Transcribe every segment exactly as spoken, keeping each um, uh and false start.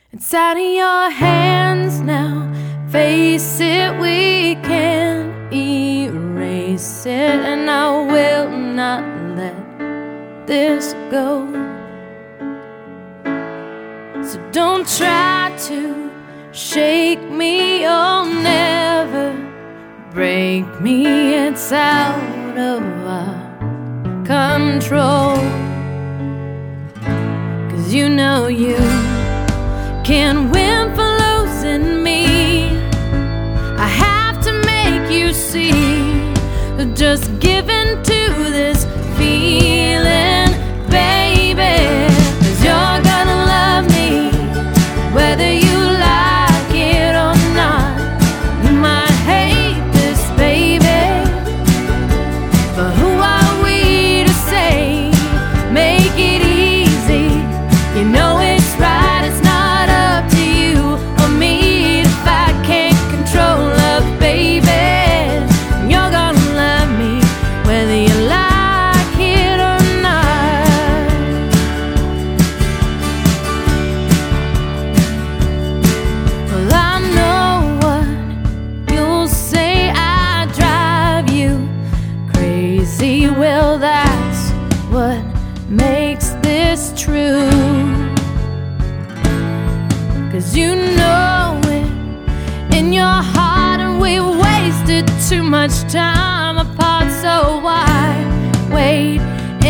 It's out of your hands now. Face it, we can't erase it, and I will not let this go. So don't try to shake me, you'll never break me. It's out of our control, 'cause you know you can't win for losing me. I have to make you see, just give in to this feeling, baby. 'Cause you're gonna love me whether you like it or not. You might hate this, baby, but who are we to say, make it easy? You know it's right, it's not up to you or me if I can't control love, baby. You're gonna love me whether you like it or not. Well, I know what you'll say, I drive you crazy. Well, that's what makes this true, 'cause you know it in your heart, and we wasted too much time apart, so why wait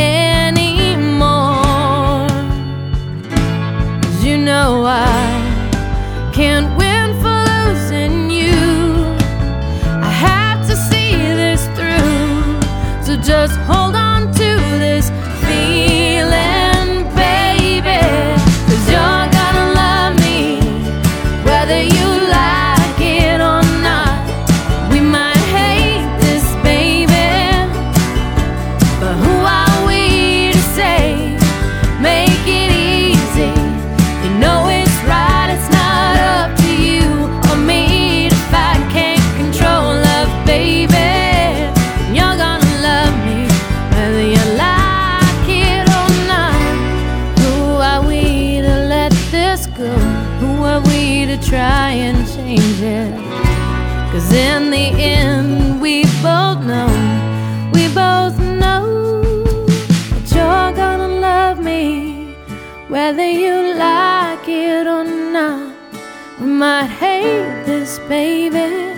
anymore? 'Cause you know I can't win for losing you. I have to see this through, so just hold on to this feeling, baby. 'Cause you're gonna love me whether you like it or not. We might hate this, baby, but who are we to say, make it easy? You know it's right, it's not up to you or me if I can't control love, baby. You're gonna love me whether you like it or not. Who are we to let this go? Who are we to try and change it? 'Cause in the end we both know, we both know that you're gonna love me whether you like it or not. We might hate this, baby,